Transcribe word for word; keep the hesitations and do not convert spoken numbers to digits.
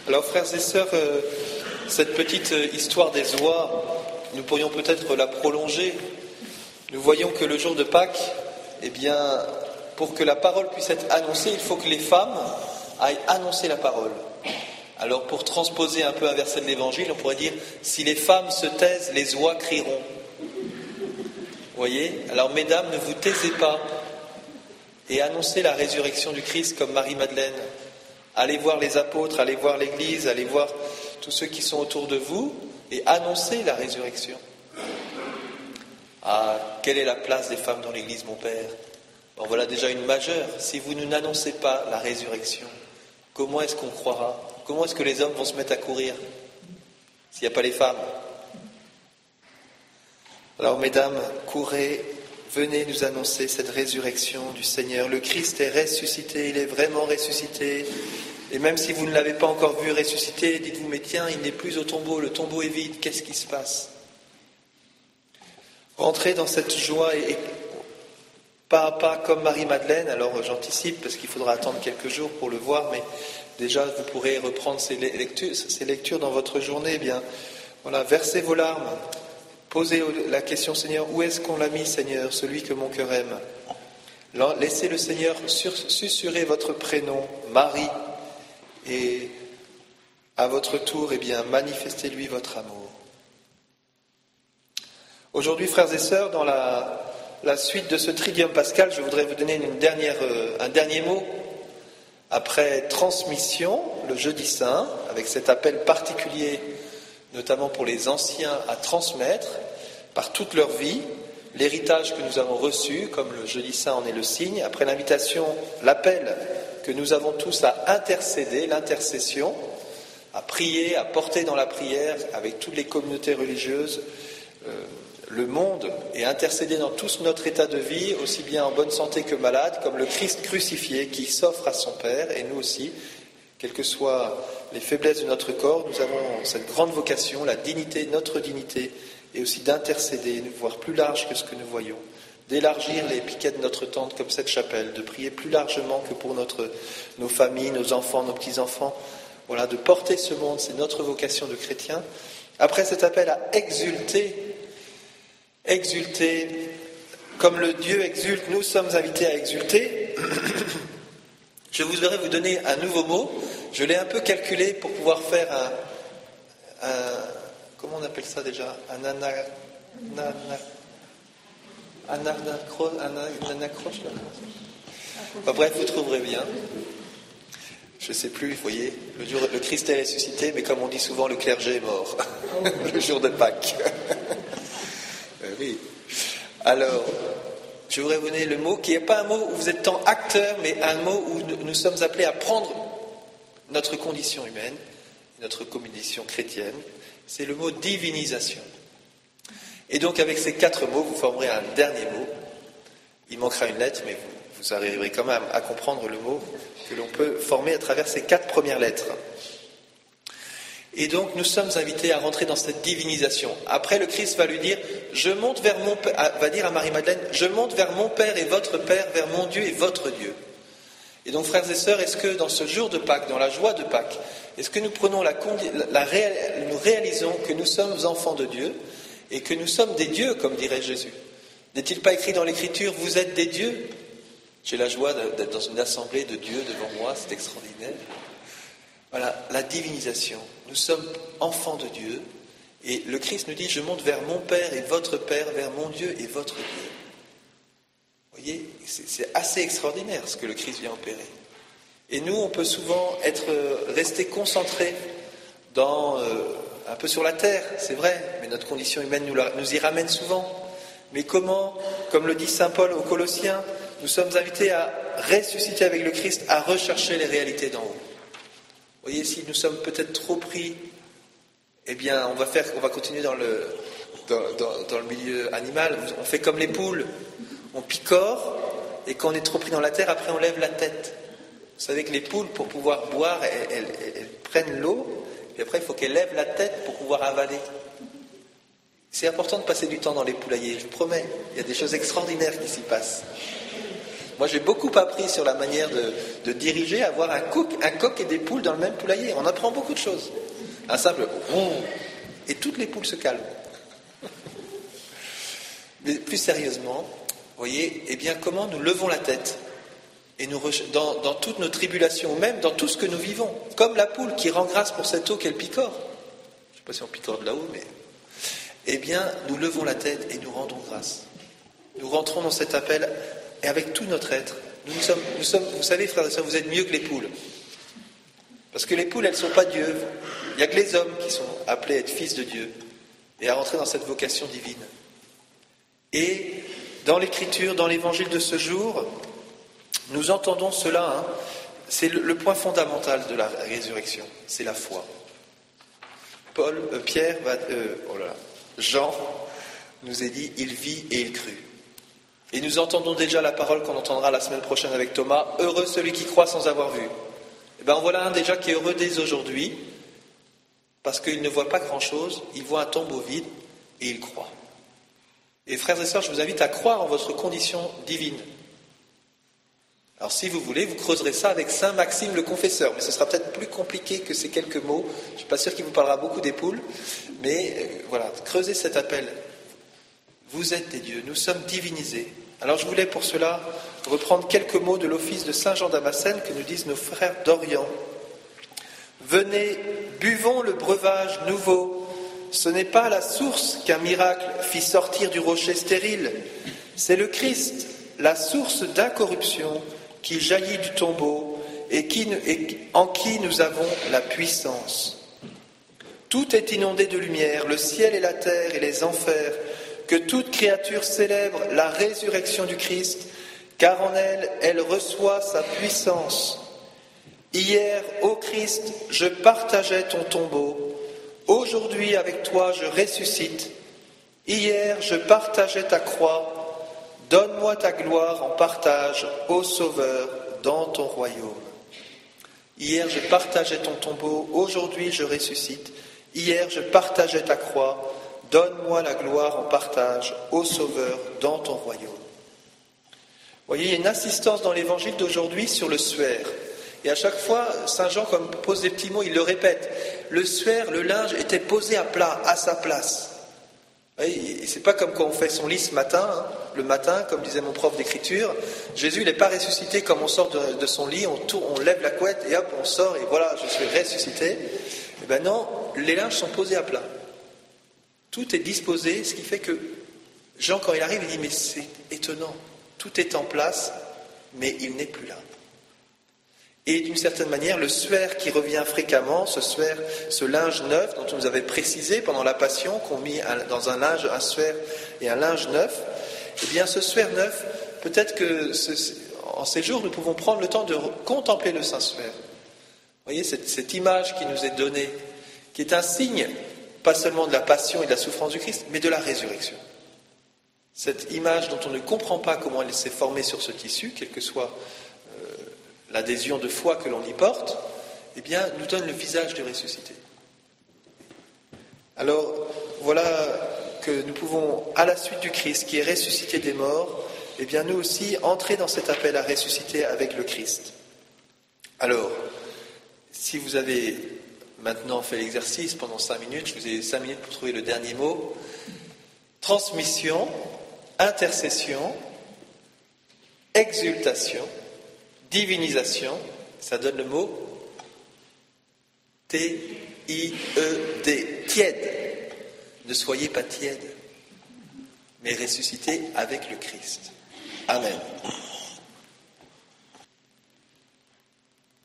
Alors frères et sœurs, euh, cette petite histoire des oies, nous pourrions peut-être la prolonger. Nous voyons que le jour de Pâques, eh bien, pour que la parole puisse être annoncée, il faut que les femmes aillent annoncer la parole. Alors pour transposer un peu un verset de l'Évangile, on pourrait dire « Si les femmes se taisent, les oies crieront ». Vous voyez ? Alors mesdames, ne vous taisez pas et annoncez la résurrection du Christ comme Marie-Madeleine. Allez voir les apôtres, allez voir l'Église, allez voir tous ceux qui sont autour de vous et annoncez la résurrection. Ah, quelle est la place des femmes dans l'Église, mon Père ? Bon, voilà déjà une majeure. Si vous n'annoncez pas la résurrection, comment est-ce qu'on croira ? Comment est-ce que les hommes vont se mettre à courir s'il n'y a pas les femmes ? Alors, mesdames, courez, venez nous annoncer cette résurrection du Seigneur. Le Christ est ressuscité, il est vraiment ressuscité. Et même si vous ne l'avez pas encore vu ressusciter, dites-vous, mais tiens, il n'est plus au tombeau, le tombeau est vide, qu'est-ce qui se passe ? Rentrez dans cette joie et, et pas à pas comme Marie-Madeleine. Alors j'anticipe parce qu'il faudra attendre quelques jours pour le voir, mais déjà vous pourrez reprendre ces lectures, ces lectures dans votre journée. Eh bien, voilà, versez vos larmes, posez la question, Seigneur, où est-ce qu'on l'a mis, Seigneur, celui que mon cœur aime ? Laissez le Seigneur susurrer votre prénom, Marie, et à votre tour, eh bien, manifestez-lui votre amour. Aujourd'hui, frères et sœurs, dans la, la suite de ce Triduum pascal, je voudrais vous donner une dernière, euh, un dernier mot. Après transmission, le jeudi saint, avec cet appel particulier, notamment pour les anciens, à transmettre par toute leur vie l'héritage que nous avons reçu, comme le jeudi saint en est le signe. Après l'invitation, l'appel que nous avons tous à intercéder, l'intercession, à prier, à porter dans la prière avec toutes les communautés religieuses, euh, le monde, et intercéder dans tout notre état de vie, aussi bien en bonne santé que malade, comme le Christ crucifié qui s'offre à son Père, et nous aussi, quelles que soient les faiblesses de notre corps, nous avons cette grande vocation, la dignité, notre dignité, et aussi d'intercéder, de voir plus large que ce que nous voyons, d'élargir les piquets de notre tente comme cette chapelle, de prier plus largement que pour notre, nos familles, nos enfants, nos petits-enfants, voilà, de porter ce monde, c'est notre vocation de chrétien. Après cet appel à exulter, exulter, comme le Dieu exulte, nous sommes invités à exulter. Je voudrais vous donner un nouveau mot. Je l'ai un peu calculé pour pouvoir faire un, un comment on appelle ça déjà, un ana, ana, un anacroche, un anacroche là. Enfin, bref, vous trouverez bien. Je ne sais plus, vous voyez, le, jour, le Christ est ressuscité, mais comme on dit souvent, le clergé est mort. Le jour de Pâques. Oui. Alors, je voudrais vous donner le mot qui n'est pas un mot où vous êtes tant acteur, mais un mot où nous sommes appelés à prendre notre condition humaine, notre condition chrétienne. C'est le mot divinisation. Et donc, avec ces quatre mots, vous formerez un dernier mot. Il manquera une lettre, mais vous, vous arriverez quand même à comprendre le mot que l'on peut former à travers ces quatre premières lettres. Et donc, nous sommes invités à rentrer dans cette divinisation. Après, le Christ va lui dire, je monte vers mon Père, va dire à Marie-Madeleine, je monte vers mon Père et votre Père, vers mon Dieu et votre Dieu. Et donc, frères et sœurs, est-ce que dans ce jour de Pâques, dans la joie de Pâques, est-ce que nous prenons la, la, la nous réalisons que nous sommes enfants de Dieu et que nous sommes des dieux, comme dirait Jésus ? N'est-il pas écrit dans l'Écriture, vous êtes des dieux ? J'ai la joie d'être dans une assemblée de dieux devant moi, c'est extraordinaire. Voilà, la divinisation. Nous sommes enfants de Dieu et le Christ nous dit, je monte vers mon Père et votre Père, vers mon Dieu et votre Dieu. Vous voyez, c'est, c'est assez extraordinaire ce que le Christ vient opérer. Et nous, on peut souvent être restés concentrés dans, euh, un peu sur la terre, c'est vrai, mais notre condition humaine nous, la, nous y ramène souvent. Mais comment, comme le dit saint Paul aux Colossiens, nous sommes invités à ressusciter avec le Christ, à rechercher les réalités d'en haut. Vous voyez, si nous sommes peut-être trop pris, eh bien, on va faire, on va continuer dans le, dans, dans, dans le milieu animal. On fait comme les poules, on picore, et quand on est trop pris dans la terre, après on lève la tête. Vous savez que les poules, pour pouvoir boire, elles, elles, elles prennent l'eau, et après il faut qu'elles lèvent la tête pour pouvoir avaler. C'est important de passer du temps dans les poulaillers, je vous promets. Il y a des choses extraordinaires qui s'y passent. Moi, j'ai beaucoup appris sur la manière de, de diriger, avoir un coq, un coq et des poules dans le même poulailler. On apprend beaucoup de choses. Un simple oh, et toutes les poules se calment. Mais plus sérieusement, vous voyez, eh bien, comment nous levons la tête et nous dans, dans toutes nos tribulations, ou même dans tout ce que nous vivons, comme la poule qui rend grâce pour cette eau qu'elle picore. Je ne sais pas si on picore de là-haut, mais eh bien, nous levons la tête et nous rendons grâce. Nous rentrons dans cet appel et avec tout notre être. Nous, nous, sommes, nous sommes, vous savez, frères et sœurs, vous êtes mieux que les poules. Parce que les poules, elles ne sont pas Dieu. Il n'y a que les hommes qui sont appelés à être fils de Dieu et à rentrer dans cette vocation divine. Et dans l'Écriture, dans l'Évangile de ce jour, nous entendons cela. Hein, c'est le, le point fondamental de la résurrection, c'est la foi. Paul, euh, Pierre, va, euh, oh là là, Jean nous a dit, il vit et il crut. Et nous entendons déjà la parole qu'on entendra la semaine prochaine avec Thomas, heureux celui qui croit sans avoir vu. Et bien voilà un déjà qui est heureux dès aujourd'hui, parce qu'il ne voit pas grand-chose, il voit un tombeau vide et il croit. Et frères et sœurs, je vous invite à croire en votre condition divine. Alors si vous voulez, vous creuserez ça avec Saint Maxime le Confesseur, mais ce sera peut-être plus compliqué que ces quelques mots. Je ne suis pas sûr qu'il vous parlera beaucoup des poules, mais euh, voilà, creusez cet appel. Vous êtes des dieux, nous sommes divinisés. Alors je voulais pour cela reprendre quelques mots de l'office de Saint Jean Damascène que nous disent nos frères d'Orient. Venez, buvons le breuvage nouveau. Ce n'est pas la source qu'un miracle fit sortir du rocher stérile. C'est le Christ, la source d'incorruption qui jaillit du tombeau et, qui, et en qui nous avons la puissance. Tout est inondé de lumière, le ciel et la terre et les enfers. Que toute créature célèbre la résurrection du Christ, car en elle, elle reçoit sa puissance. Hier, ô Christ, je partageais ton tombeau. Aujourd'hui, avec toi, je ressuscite. Hier, je partageais ta croix. Donne-moi ta gloire en partage, ô Sauveur, dans ton royaume. Hier, je partageais ton tombeau. Aujourd'hui, je ressuscite. Hier, je partageais ta croix. Donne-moi la gloire en partage, ô Sauveur, dans ton royaume. Vous voyez, il y a une insistance dans l'évangile d'aujourd'hui sur le suaire. Et à chaque fois, Saint Jean, comme pose des petits mots, il le répète. Le suaire, le linge, était posé à plat, à sa place. Et c'est pas comme quand on fait son lit ce matin, hein. Le matin, comme disait mon prof d'écriture, Jésus, il n'est pas ressuscité comme on sort de, de son lit, on, tourne, on lève la couette et hop, on sort et voilà, je suis ressuscité. Eh bien non, les linges sont posés à plat. Tout est disposé, ce qui fait que Jean, quand il arrive, il dit « Mais c'est étonnant, tout est en place, mais il n'est plus là. » Et d'une certaine manière, le suaire qui revient fréquemment, ce suaire, ce linge neuf dont on nous avait précisé pendant la Passion, qu'on mit dans un linge, un suaire et un linge neuf, eh bien ce suaire neuf, peut-être que ce, en ces jours, nous pouvons prendre le temps de contempler le Saint-Suaire. Vous voyez, cette, cette image qui nous est donnée, qui est un signe pas seulement de la passion et de la souffrance du Christ, mais de la résurrection. Cette image dont on ne comprend pas comment elle s'est formée sur ce tissu, quelle que soit euh, l'adhésion de foi que l'on y porte, eh bien, nous donne le visage du ressuscité. Alors, voilà que nous pouvons, à la suite du Christ, qui est ressuscité des morts, eh bien, nous aussi, entrer dans cet appel à ressusciter avec le Christ. Alors, si vous avez maintenant fait l'exercice pendant cinq minutes, je vous ai cinq minutes pour trouver le dernier mot. Transmission, intercession, exultation, divinisation, ça donne le mot T I E D, tiède. Ne soyez pas tiède, mais ressuscitez avec le Christ. Amen.